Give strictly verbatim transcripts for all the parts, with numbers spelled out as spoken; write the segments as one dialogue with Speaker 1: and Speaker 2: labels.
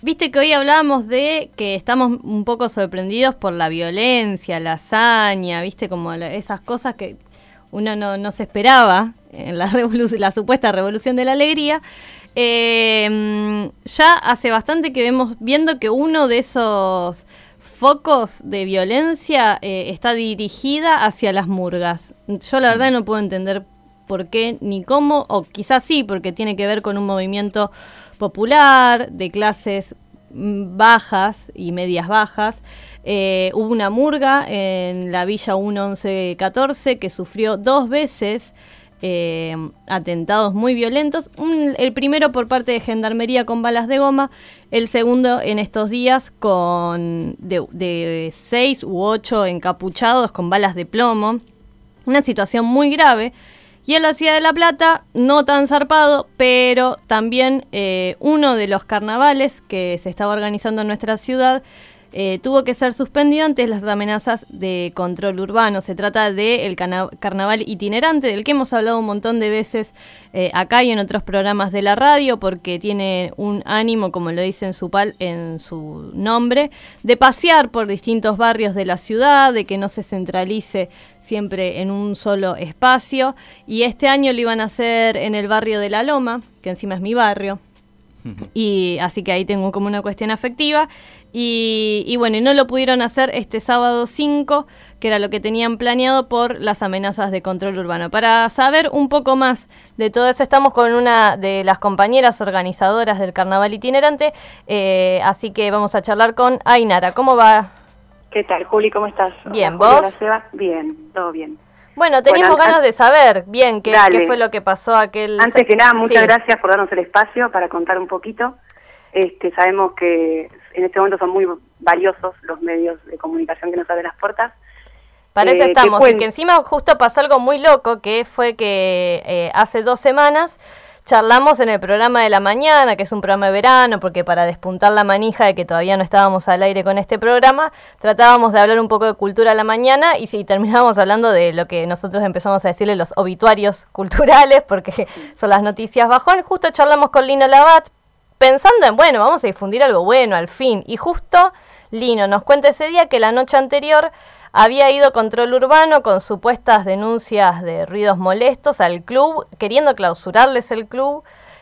Speaker 1: viste que hoy hablábamos de que estamos un poco sorprendidos por la violencia, la hazaña, viste, como la, esas cosas que uno no, no se esperaba en la, revolu- la supuesta revolución de la alegría. Eh, ya hace bastante que vemos viendo que uno de esos focos de violencia eh, está dirigida hacia las murgas. Yo la verdad no puedo entender por qué ni cómo, o quizás sí, porque tiene que ver con un movimiento popular de clases bajas y medias bajas. Eh, hubo una murga en la Villa uno once catorce que sufrió dos veces eh, atentados muy violentos. Un, el primero por parte de Gendarmería con balas de goma, el segundo en estos días con de, de seis u ocho encapuchados con balas de plomo. Una situación muy grave. Y en la Ciudad de La Plata, no tan zarpado, pero también eh, uno de los carnavales que se estaba organizando en nuestra ciudad eh, tuvo que ser suspendido ante las amenazas de control urbano. Se trata del cana- carnaval itinerante, del que hemos hablado un montón de veces eh, acá y en otros programas de la radio, porque tiene un ánimo, como lo dice en su, pal- en su nombre, de pasear por distintos barrios de la ciudad, de que no se centralice siempre en un solo espacio, y este año lo iban a hacer en el barrio de La Loma, que encima es mi barrio, y así que ahí tengo como una cuestión afectiva, y, y bueno, y no lo pudieron hacer este sábado cinco, que era lo que tenían planeado por las amenazas de control urbano. Para saber un poco más de todo eso, estamos con una de las compañeras organizadoras del carnaval itinerante, eh, así que vamos a charlar con Ainara. ¿Cómo va?
Speaker 2: ¿Qué tal, Juli? ¿Cómo estás?
Speaker 1: Bien,
Speaker 2: Hola,
Speaker 1: ¿vos?
Speaker 2: Juli, bien, todo bien.
Speaker 1: Bueno, teníamos bueno, ganas de saber bien qué, qué fue lo que pasó aquel...
Speaker 2: Antes que nada, muchas
Speaker 1: sí.
Speaker 2: gracias por darnos el espacio para contar un poquito. Este, sabemos que en este momento son muy valiosos los medios de comunicación que nos abren las puertas.
Speaker 1: Para eso
Speaker 2: eh,
Speaker 1: estamos,
Speaker 2: que
Speaker 1: y que encima justo pasó algo muy loco, que fue que eh, hace dos semanas... charlamos en el programa de la mañana, que es un programa de verano, porque para despuntar la manija de que todavía no estábamos al aire con este programa, tratábamos de hablar un poco de cultura a la mañana y sí, terminábamos hablando de lo que nosotros empezamos a decirle los obituarios culturales, porque son las noticias bajón. Justo charlamos con Lino Labat, pensando en, bueno, vamos a difundir algo bueno al fin. Y justo Lino nos cuenta ese día que la noche anterior había ido Control Urbano con supuestas denuncias de ruidos molestos al club, queriendo clausurarles el club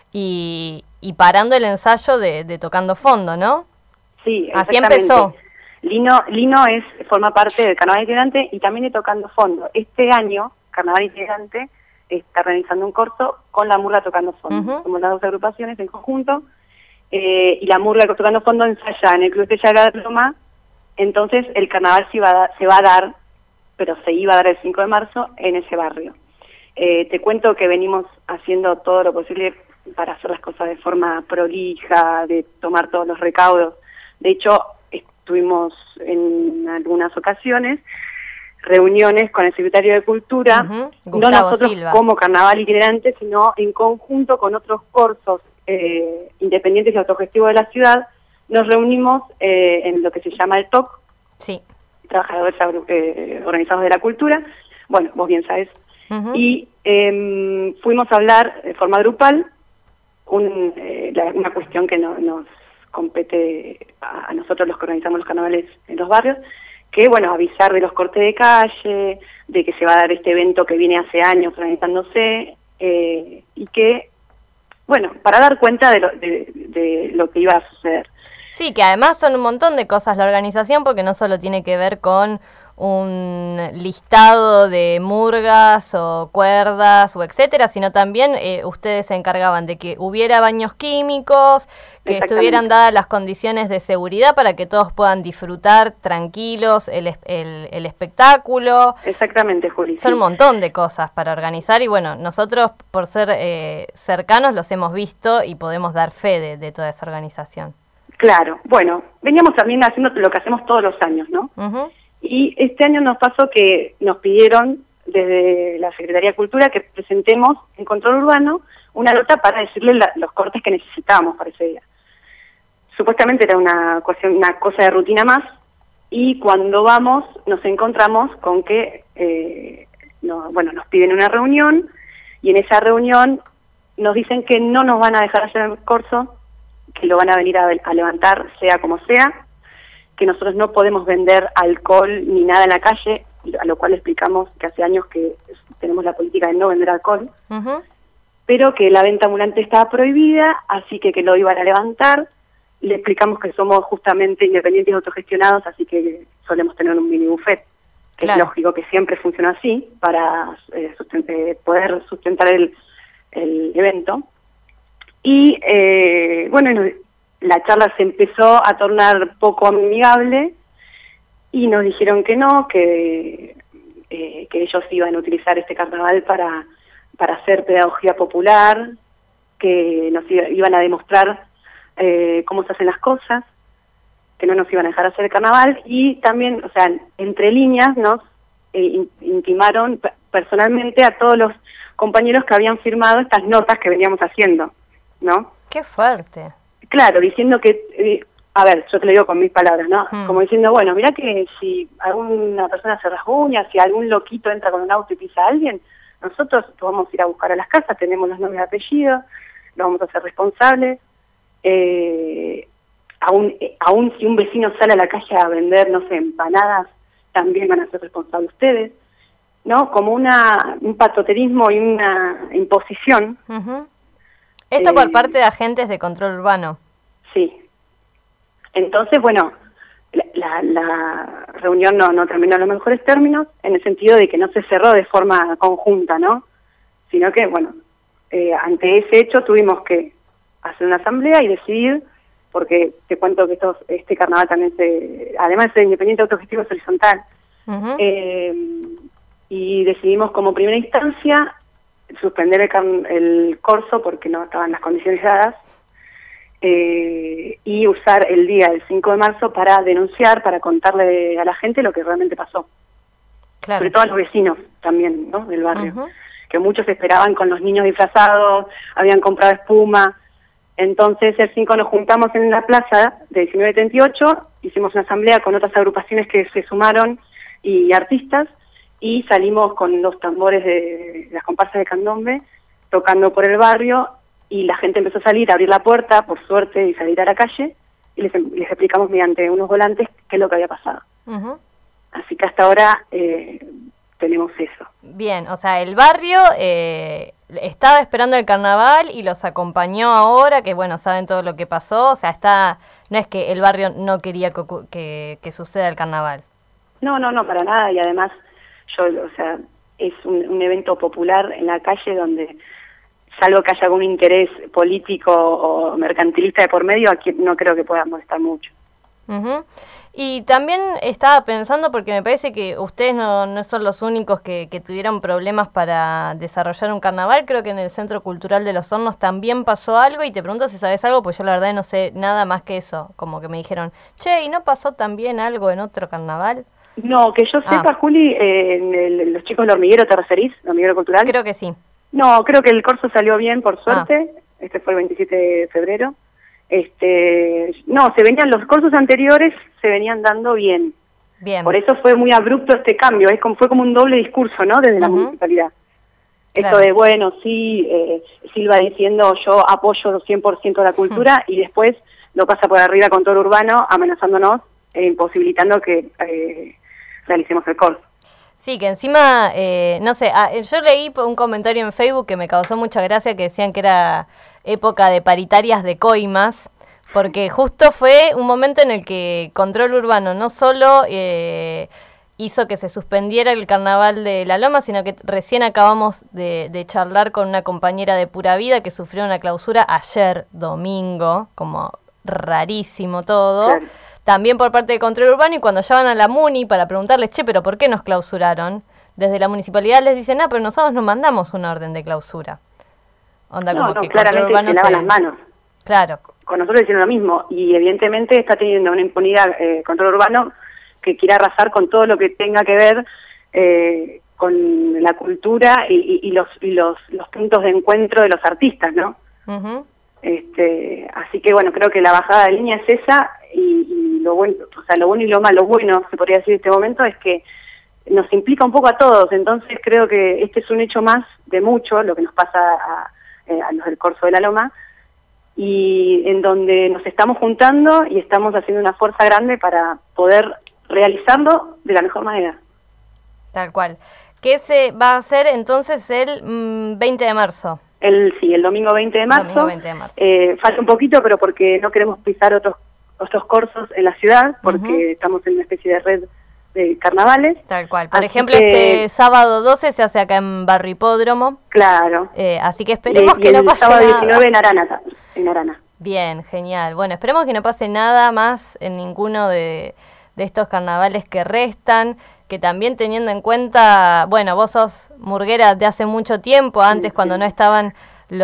Speaker 1: y, y parando el ensayo de, de Tocando Fondo, ¿no?
Speaker 2: Sí,
Speaker 1: así empezó.
Speaker 2: Lino, Lino es, forma parte del Carnaval Itinerante y también de Tocando Fondo. Este año, Carnaval Itinerante está realizando un corso con la Murga Tocando Fondo. Uh-huh. Somos las dos agrupaciones en conjunto eh, y la Murga Tocando Fondo ensaya en el Club de La Loma. Entonces el carnaval se, iba a dar, se va a dar, pero se iba a dar el cinco de marzo en ese barrio. Eh, te cuento que venimos haciendo todo lo posible para hacer las cosas de forma prolija, de tomar todos los recaudos. De hecho, estuvimos en algunas ocasiones reuniones con el secretario de Cultura, uh-huh. no nosotros Silva. Como carnaval itinerante, sino en conjunto con otros cursos eh, independientes y autogestivos de la ciudad. Nos reunimos eh, en lo que se llama el T O C,
Speaker 1: sí.
Speaker 2: Trabajadores eh, Organizados de la Cultura, bueno, vos bien sabés, uh-huh. y eh, fuimos a hablar de forma grupal un, eh, la, una cuestión que no, nos compete a, a nosotros los que organizamos los carnavales en los barrios, que bueno, avisar de los cortes de calle, de que se va a dar este evento que viene hace años organizándose, eh, y que, bueno, para dar cuenta de lo, de, de lo que iba a suceder.
Speaker 1: Sí, que además son un montón de cosas la organización, porque no solo tiene que ver con un listado de murgas o cuerdas o etcétera, sino también eh, ustedes se encargaban de que hubiera baños químicos, que estuvieran dadas las condiciones de seguridad para que todos puedan disfrutar tranquilos el, el, el espectáculo.
Speaker 2: Exactamente, Juli.
Speaker 1: Son
Speaker 2: sí.
Speaker 1: un montón de cosas para organizar y bueno, nosotros por ser eh, cercanos los hemos visto y podemos dar fe de, de toda esa organización.
Speaker 2: Claro, bueno, veníamos también haciendo lo que hacemos todos los años, ¿no?
Speaker 1: Uh-huh.
Speaker 2: Y este año nos pasó que nos pidieron desde la Secretaría de Cultura que presentemos en Control Urbano una nota para decirle la, los cortes que necesitábamos para ese día. Supuestamente era una, cuestión, una cosa de rutina más, y cuando vamos nos encontramos con que, eh, no, bueno, nos piden una reunión, y en esa reunión nos dicen que no nos van a dejar hacer el corso que lo van a venir a, a levantar sea como sea, que nosotros no podemos vender alcohol ni nada en la calle, a lo cual explicamos que hace años que tenemos la política de no vender alcohol, uh-huh. pero que la venta ambulante estaba prohibida, así que que lo iban a levantar. Le explicamos que somos justamente independientes y autogestionados, así que solemos tener un mini buffet, que claro. es lógico que siempre funciona así, para eh, sustent- eh, poder sustentar el, el evento. Y eh, bueno, la charla se empezó a tornar poco amigable y nos dijeron que no, que, eh, que ellos iban a utilizar este carnaval para, para hacer pedagogía popular, que nos iba, iban a demostrar eh, cómo se hacen las cosas, que no nos iban a dejar hacer el carnaval, y también, o sea, entre líneas nos eh, intimaron personalmente a todos los compañeros que habían firmado estas notas que veníamos haciendo, ¿no?
Speaker 1: ¡Qué fuerte!
Speaker 2: Claro, diciendo que, eh, a ver, yo te lo digo con mis palabras, ¿no? Hmm. Como diciendo, bueno, mira que si alguna persona se rasguña, si algún loquito entra con un auto y pisa a alguien, nosotros vamos a ir a buscar a las casas, tenemos los nombres y apellidos, lo vamos a hacer responsables. Eh, aún, eh, aún si un vecino sale a la calle a vender, no sé, empanadas, también van a ser responsables ustedes, ¿no? Como una un patoterismo y una imposición.
Speaker 1: Uh-huh. Esto eh, por parte de agentes de control urbano.
Speaker 2: Sí. Entonces, bueno, la, la, la reunión no, no terminó en los mejores términos, en el sentido de que no se cerró de forma conjunta, ¿no? Sino que, bueno, eh, ante ese hecho tuvimos que hacer una asamblea y decidir, porque te cuento que estos, este carnaval también se, además de independiente autogestivo, es horizontal, uh-huh. eh, y decidimos como primera instancia suspender el, el corso porque no estaban las condiciones dadas, eh, y usar el día del cinco de marzo para denunciar, para contarle a la gente lo que realmente pasó. Claro. Sobre todo a los vecinos también, ¿no?, del barrio, uh-huh. que muchos esperaban con los niños disfrazados, habían comprado espuma. Entonces el cinco nos juntamos en la plaza de diecinueve treinta y ocho, hicimos una asamblea con otras agrupaciones que se sumaron y artistas, y salimos con los tambores de, de las comparsas de candombe, tocando por el barrio, y la gente empezó a salir, a abrir la puerta, por suerte, y salir a la calle, y les, les explicamos mediante unos volantes qué es lo que había pasado. Uh-huh. Así que hasta ahora eh, tenemos eso.
Speaker 1: Bien, o sea, el barrio eh, estaba esperando el carnaval y los acompañó ahora, que bueno, saben todo lo que pasó, o sea, está no es que el barrio no quería que, que, que suceda el carnaval.
Speaker 2: No, no, no, para nada, y además, yo, o sea, es un, un evento popular en la calle donde, salvo que haya algún interés político o mercantilista de por medio, aquí no creo que pueda molestar mucho.
Speaker 1: Uh-huh. Y también estaba pensando, porque me parece que ustedes no, no son los únicos que, que tuvieron problemas para desarrollar un carnaval, creo que en el Centro Cultural de Los Hornos también pasó algo, y te pregunto si sabes algo, pues yo la verdad no sé nada más que eso, como que me dijeron, che, ¿y no pasó también algo en otro carnaval?
Speaker 2: No, que yo sepa, ah. Juli, eh, en el, los chicos del hormiguero, ¿te referís? ¿El hormiguero cultural?
Speaker 1: Creo que sí.
Speaker 2: No, creo que el corso salió bien, por suerte. Ah. Este fue el veintisiete de febrero. Este, no, se venían los cursos anteriores, se venían dando bien. Bien. Por eso fue muy abrupto este cambio, es como, fue como un doble discurso, ¿no?, desde uh-huh. la municipalidad. Esto claro. de, bueno, sí, eh, Silva diciendo yo apoyo cien por ciento la cultura, uh-huh. y después lo pasa por arriba con todo el urbano, amenazándonos e imposibilitando que eh, realicemos el corso.
Speaker 1: Sí, que encima, eh, no sé, ah, yo leí un comentario en Facebook que me causó mucha gracia, que decían que era época de paritarias de coimas, porque justo fue un momento en el que Control Urbano no solo eh, hizo que se suspendiera el carnaval de La Loma, sino que recién acabamos de, de charlar con una compañera de Pura Vida que sufrió una clausura ayer, domingo, como rarísimo todo. Claro. También por parte de Control Urbano, y cuando llaman a la Muni para preguntarles, che, pero ¿por qué nos clausuraron? Desde la municipalidad les dicen, ah, pero nosotros no mandamos una orden de clausura. Onda,
Speaker 2: no,
Speaker 1: como
Speaker 2: no,
Speaker 1: que
Speaker 2: claramente
Speaker 1: Control Urbano
Speaker 2: se lavan
Speaker 1: se...
Speaker 2: las manos.
Speaker 1: Claro.
Speaker 2: Con nosotros hicieron lo mismo, y evidentemente está teniendo una impunidad eh, Control Urbano que quiere arrasar con todo lo que tenga que ver eh, con la cultura y, y, y, los, y los, los puntos de encuentro de los artistas, ¿no? Uh-huh. Este, así que bueno, creo que la bajada de línea es esa, y, y lo bueno, o sea, lo bueno y lo malo, bueno, se podría decir en este momento, es que nos implica un poco a todos. Entonces creo que este es un hecho más de mucho, lo que nos pasa a, a los del Corso de La Loma, y en donde nos estamos juntando y estamos haciendo una fuerza grande para poder realizarlo de la mejor manera.
Speaker 1: Tal cual. ¿Qué se va a hacer entonces el mmm, veinte de marzo?
Speaker 2: El, sí, el domingo veinte de marzo.
Speaker 1: Domingo veinte de marzo.
Speaker 2: Eh, falta un poquito, pero porque no queremos pisar otros otros corsos en la ciudad, porque uh-huh. estamos en una especie de red de carnavales.
Speaker 1: Tal cual. Por así ejemplo, que, este sábado doce se hace acá en Barrio Hipódromo.
Speaker 2: Claro.
Speaker 1: Eh, así que esperemos
Speaker 2: y,
Speaker 1: que
Speaker 2: y
Speaker 1: no pase
Speaker 2: nada. El sábado diecinueve
Speaker 1: nada.
Speaker 2: en Arana, en Arana.
Speaker 1: Bien, genial. Bueno, esperemos que no pase nada más en ninguno de, de estos carnavales que restan, que también teniendo en cuenta, bueno, vos sos murguera de hace mucho tiempo, antes sí, cuando sí. no estaban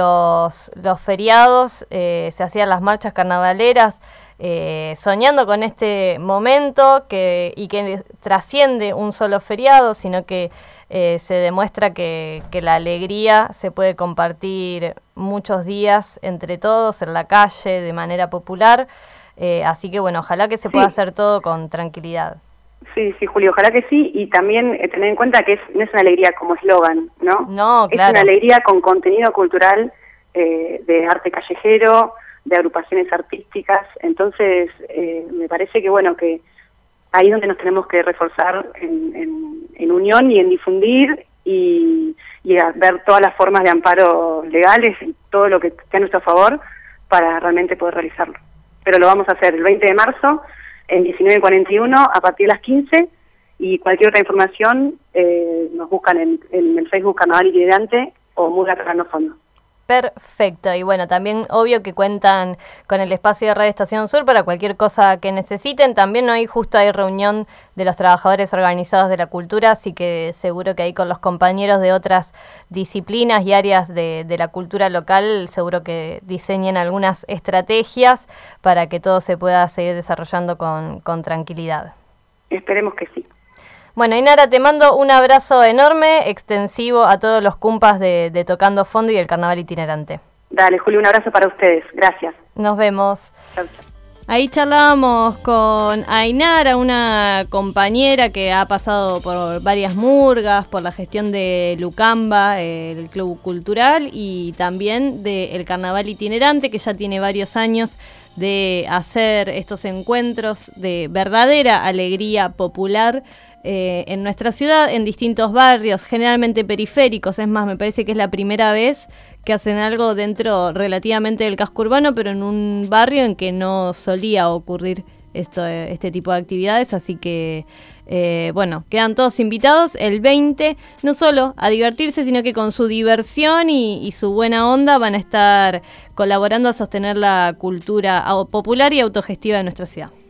Speaker 1: los, los feriados, eh, se hacían las marchas carnavaleras, eh, soñando con este momento que y que trasciende un solo feriado, sino que eh, se demuestra que, que la alegría se puede compartir muchos días entre todos en la calle de manera popular, eh, así que bueno, ojalá que se pueda sí. hacer todo con tranquilidad.
Speaker 2: Sí, sí, Julio, ojalá que sí, y también eh, tener en cuenta que es, no es una alegría como eslogan, ¿no?
Speaker 1: No, claro.
Speaker 2: Es una alegría con contenido cultural, eh, de arte callejero, de agrupaciones artísticas, entonces eh, me parece que, bueno, que ahí es donde nos tenemos que reforzar en, en, en unión y en difundir y, y a ver todas las formas de amparo legales y todo lo que esté a nuestro favor para realmente poder realizarlo. Pero lo vamos a hacer el veinte de marzo, en diecinueve cuarenta y uno, a partir de las quince, y cualquier otra información eh, nos buscan en, en el Facebook Carnaval Itinerante o Murga Tocando Fondo.
Speaker 1: Perfecto, y bueno, también obvio que cuentan con el espacio de Radio Estación Sur para cualquier cosa que necesiten. También hoy justo hay reunión de los trabajadores organizados de la cultura, así que seguro que ahí con los compañeros de otras disciplinas y áreas de, de la cultura local, seguro que diseñen algunas estrategias para que todo se pueda seguir desarrollando con, con tranquilidad.
Speaker 2: Esperemos que sí.
Speaker 1: Bueno, Inara, te mando un abrazo enorme, extensivo a todos los cumpas de, de Tocando Fondo y el Carnaval Itinerante.
Speaker 2: Dale, Julio, un abrazo para ustedes. Gracias.
Speaker 1: Nos vemos.
Speaker 2: Chau, chau.
Speaker 1: Ahí charlábamos con Ainara, una compañera que ha pasado por varias murgas, por la gestión de Lucamba, el club cultural, y también del Carnaval Itinerante, que ya tiene varios años de hacer estos encuentros de verdadera alegría popular Eh, en nuestra ciudad, en distintos barrios, generalmente periféricos. Es más, me parece que es la primera vez que hacen algo dentro relativamente del casco urbano, pero en un barrio en que no solía ocurrir esto, este tipo de actividades, así que eh, bueno, quedan todos invitados el veinte, no solo a divertirse, sino que con su diversión y, y su buena onda van a estar colaborando a sostener la cultura popular y autogestiva de nuestra ciudad.